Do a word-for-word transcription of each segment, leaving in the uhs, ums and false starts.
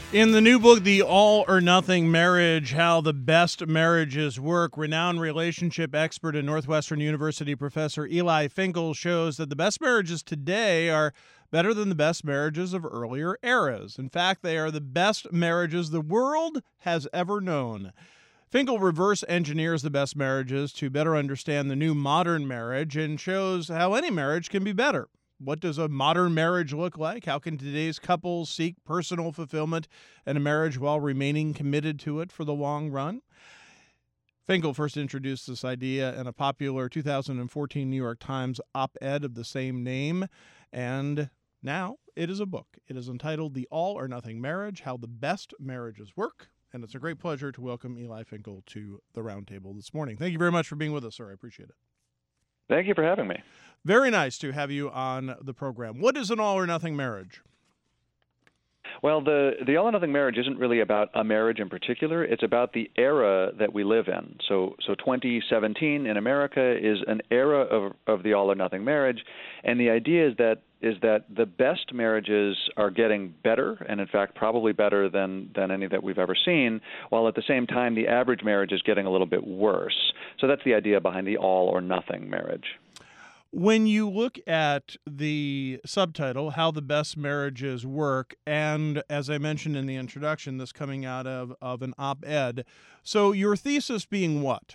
In the new book, The All or Nothing Marriage, How the Best Marriages Work, renowned relationship expert and Northwestern University professor Eli Finkel shows that the best marriages today are better than the best marriages of earlier eras. In fact, they are the best marriages the world has ever known. Finkel reverse engineers the best marriages to better understand the new modern marriage and shows how any marriage can be better. What does a modern marriage look like? How can today's couples seek personal fulfillment in a marriage while remaining committed to it for the long run? Finkel first introduced this idea in a popular two thousand fourteen New York Times op-ed of the same name, and now it is a book. It is entitled The All or Nothing Marriage, How the Best Marriages Work, and it's a great pleasure to welcome Eli Finkel to the Roundtable this morning. Thank you very much for being with us, sir. I appreciate it. Thank you for having me. Very nice to have you on the program. What is an all-or-nothing marriage? Well, the, the all-or-nothing marriage isn't really about a marriage in particular. It's about the era that we live in. So so twenty seventeen in America is an era of, of the all-or-nothing marriage, and the idea is that is that the best marriages are getting better, and in fact probably better than, than any that we've ever seen, while at the same time the average marriage is getting a little bit worse. So that's the idea behind the all-or-nothing marriage. When you look at the subtitle, How the Best Marriages Work, and as I mentioned in the introduction, this coming out of, of an op-ed, so your thesis being what?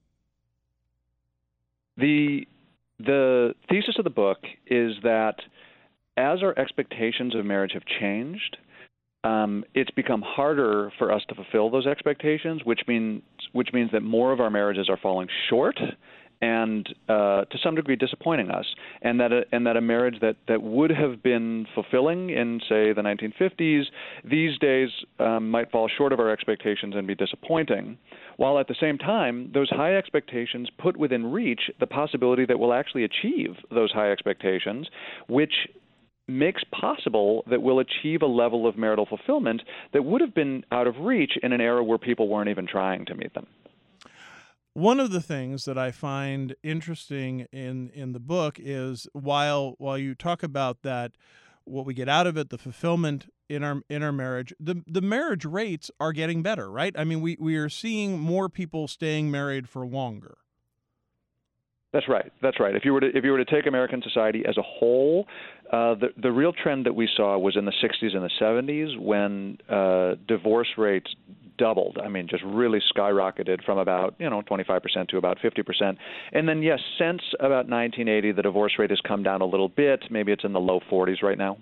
The the thesis of the book is that as our expectations of marriage have changed, um, it's become harder for us to fulfill those expectations, which means which means that more of our marriages are falling short and uh, to some degree disappointing us, and that a, and that a marriage that, that would have been fulfilling in, say, the nineteen fifties, these days um, might fall short of our expectations and be disappointing, while at the same time, those high expectations put within reach the possibility that we'll actually achieve those high expectations, which makes possible that we'll achieve a level of marital fulfillment that would have been out of reach in an era where people weren't even trying to meet them. One of the things that I find interesting in, in the book is while while you talk about that, what we get out of it, the fulfillment in our in our marriage, the the marriage rates are getting better, right? I mean, we, we are seeing more people staying married for longer. That's right. That's right. If you were to if you were to take American society as a whole, uh, the the real trend that we saw was in the sixties and the seventies when uh, divorce rates doubled. I mean, just really skyrocketed from about, you know, twenty-five percent to about fifty percent. And then, yes, since about nineteen eighty, the divorce rate has come down a little bit. Maybe it's in the low forties right now.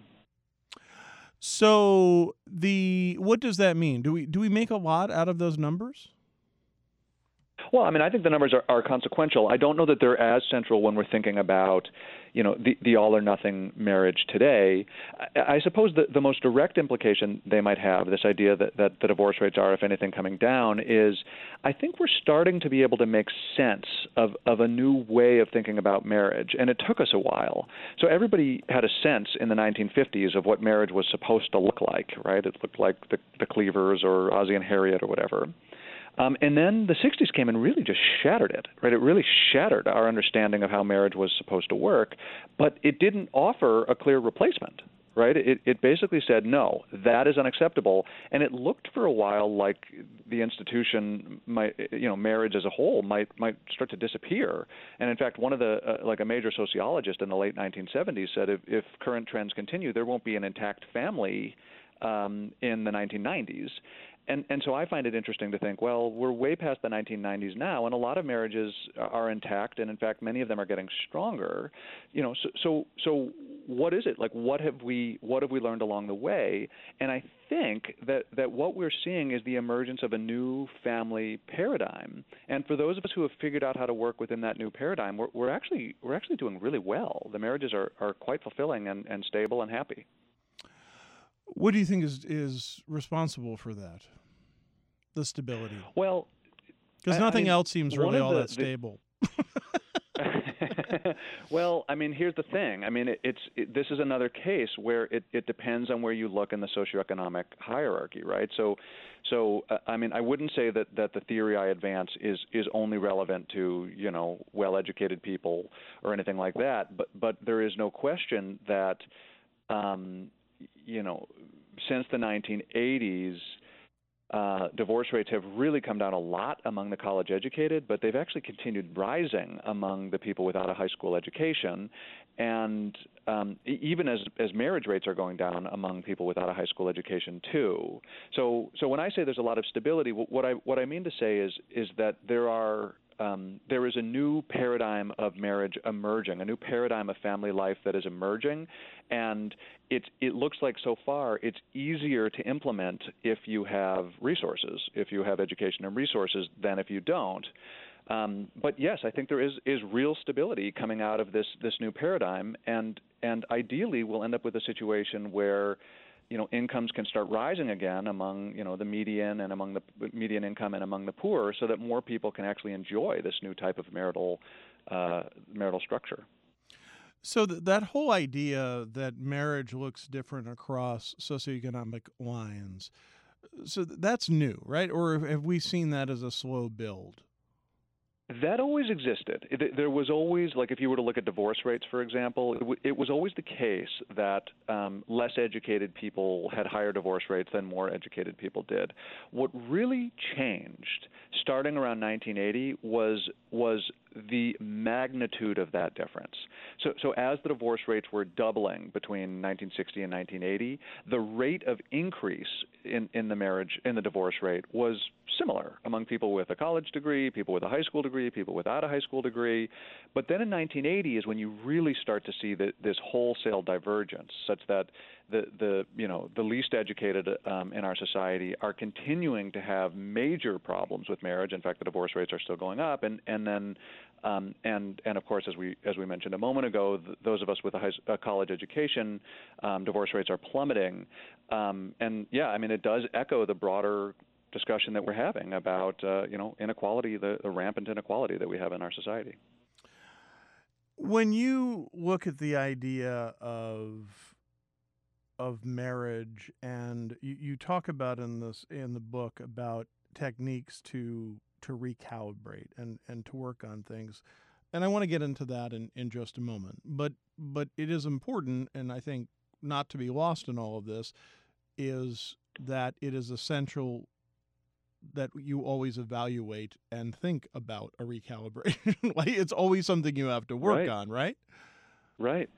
So the what does that mean? Do we do we make a lot out of those numbers? Well, I mean, I think the numbers are, are consequential. I don't know that they're as central when we're thinking about, you know, the, the all-or-nothing marriage today. I, I suppose the, the most direct implication they might have, this idea that, that the divorce rates are, if anything, coming down, is I think we're starting to be able to make sense of, of a new way of thinking about marriage, and it took us a while. So everybody had a sense in the nineteen fifties of what marriage was supposed to look like, right? It looked like the, the Cleavers or Ozzie and Harriet or whatever. Um, and then the sixties came and really just shattered it, right? It really shattered our understanding of how marriage was supposed to work, but it didn't offer a clear replacement, right? It, it basically said, no, that is unacceptable, and it looked for a while like the institution, might, you know, marriage as a whole might might start to disappear. And in fact, one of the, uh, like a major sociologist in the late nineteen seventies said if, if current trends continue, there won't be an intact family um, in the nineteen nineties. And and so I find it interesting to think, well, we're way past the nineteen nineties now, and a lot of marriages are intact, and in fact, many of them are getting stronger. You know, so so so what is it? Like, what have we what have we learned along the way? And I think that that what we're seeing is the emergence of a new family paradigm. And for those of us who have figured out how to work within that new paradigm, we're we're actually we're actually doing really well. The marriages are, are quite fulfilling and, and stable and happy. What do you think is is responsible for that? The stability. Well, because nothing I mean, else seems really all the, that stable. The well, I mean, here's the thing. I mean, it, it's it, this is another case where it, it depends on where you look in the socioeconomic hierarchy, right? So, so uh, I mean, I wouldn't say that, that the theory I advance is is only relevant to, you know, well-educated people or anything like that. But but there is no question that um, you know, since the nineteen eighties, uh, divorce rates have really come down a lot among the college educated, but they've actually continued rising among the people without a high school education. And um, even as, as marriage rates are going down among people without a high school education too. So, so when I say there's a lot of stability, what I what I mean to say is is that there are um, there is a new paradigm of marriage emerging, a new paradigm of family life that is emerging, and it it looks like so far it's easier to implement if you have resources, if you have education and resources, than if you don't. Um, but yes, I think there is, is real stability coming out of this this new paradigm, and and ideally we'll end up with a situation where, you know, incomes can start rising again among, you know, the median and among the median income and among the poor, so that more people can actually enjoy this new type of marital uh, marital structure. So th- that whole idea that marriage looks different across socioeconomic lines, so th- that's new, right? Or have we seen that as a slow build? That always existed. It, there was always, like if you were to look at divorce rates, for example, it, w- it was always the case that um, less educated people had higher divorce rates than more educated people did. What really changed starting around nineteen eighty was was the magnitude of that difference. So, so as the divorce rates were doubling between nineteen sixty and nineteen eighty, the rate of increase in, in the marriage, in the divorce rate was similar among people with a college degree, people with a high school degree, people without a high school degree. But then in nineteen eighty is when you really start to see the, this wholesale divergence, such that the, the you know the least educated um, in our society are continuing to have major problems with marriage. In fact, the divorce rates are still going up, and and then um, and and of course, as we as we mentioned a moment ago, th- those of us with a, high, a college education, um, divorce rates are plummeting. Um, and yeah, I mean, it does echo the broader discussion that we're having about uh, you know inequality, the, the rampant inequality that we have in our society. When you look at the idea of of marriage, and you, you talk about in this in the book about techniques to to recalibrate and and to work on things, and I want to get into that in, in just a moment. But but it is important, and I think not to be lost in all of this, is that it is essential that you always evaluate and think about a recalibration. Like it's always something you have to work Right. on, right? Right.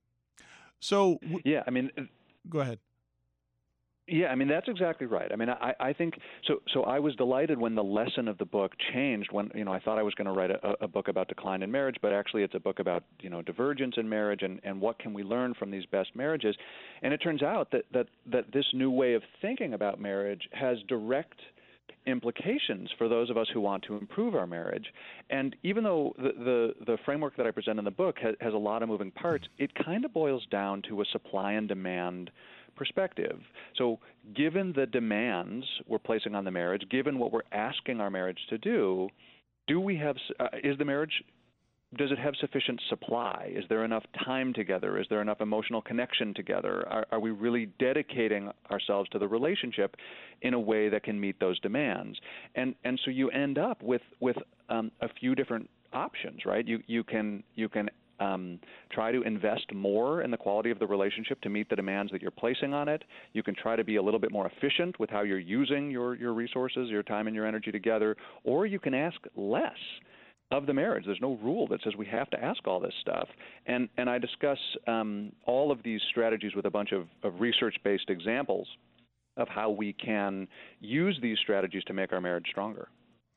So w- Yeah. I mean. go ahead. Yeah, I mean that's exactly right. I mean, I, I think so. So I was delighted when the lesson of the book changed. When you know, I thought I was going to write a, a book about decline in marriage, but actually it's a book about you know divergence in marriage and, and what can we learn from these best marriages. And it turns out that that that this new way of thinking about marriage has direct implications for those of us who want to improve our marriage. And even though the the, the framework that I present in the book has, has a lot of moving parts, it kind of boils down to a supply and demand perspective. So given the demands we're placing on the marriage, given what we're asking our marriage to do, do we have uh, is the marriage does it have sufficient supply? Is there enough time together? Is there enough emotional connection together? Are, are we really dedicating ourselves to the relationship in a way that can meet those demands? And and so you end up with with um, a few different options, right? You you can you can um, try to invest more in the quality of the relationship to meet the demands that you're placing on it. You can try to be a little bit more efficient with how you're using your your resources, your time and your energy together, or you can ask less of the marriage. There's no rule that says we have to ask all this stuff. And and I discuss um, all of these strategies with a bunch of, of research-based examples of how we can use these strategies to make our marriage stronger.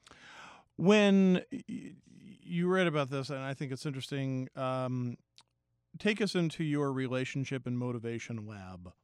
When y- you read about this, and I think it's interesting, um, take us into your relationship and motivation lab.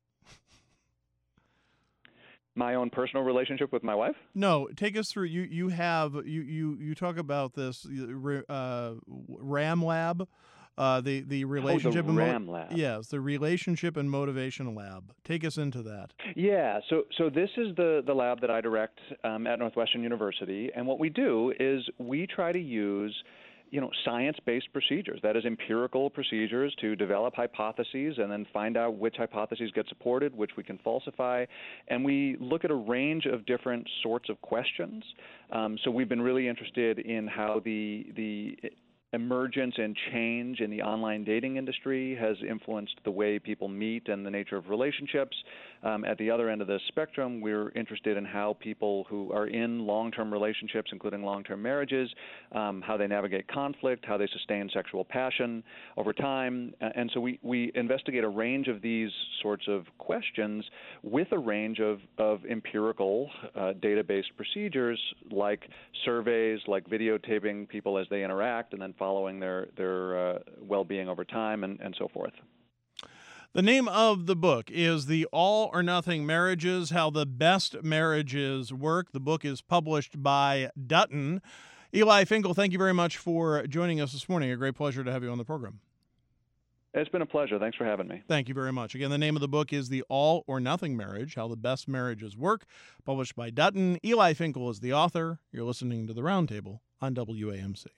My own personal relationship with my wife? No, take us through. You you have you you you talk about this uh, RAM lab, uh, the the relationship Oh, the and mo- RAM lab. yes, the relationship and motivation lab. Take us into that. Yeah, so so this is the the lab that I direct um, at Northwestern University, and what we do is we try to use you know, science-based procedures, that is empirical procedures to develop hypotheses and then find out which hypotheses get supported, which we can falsify. And we look at a range of different sorts of questions. Um, so we've been really interested in how the the emergence and change in the online dating industry has influenced the way people meet and the nature of relationships. Um, at the other end of the spectrum, we're interested in how people who are in long-term relationships, including long-term marriages, um, how they navigate conflict, how they sustain sexual passion over time. And so we, we investigate a range of these sorts of questions with a range of, of empirical uh, data-based procedures like surveys, like videotaping people as they interact and then following their, their uh, well-being over time and, and so forth. The name of the book is The All or Nothing Marriages, How the Best Marriages Work. The book is published by Dutton. Eli Finkel, thank you very much for joining us this morning. A great pleasure to have you on the program. It's been a pleasure. Thanks for having me. Thank you very much. Again, the name of the book is The All or Nothing Marriage, How the Best Marriages Work, published by Dutton. Eli Finkel is the author. You're listening to The Roundtable on W A M C.